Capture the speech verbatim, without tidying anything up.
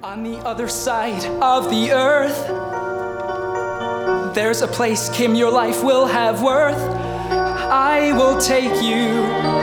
On the other side of the earth, there's a place, Kim, your life will have worth. I will take you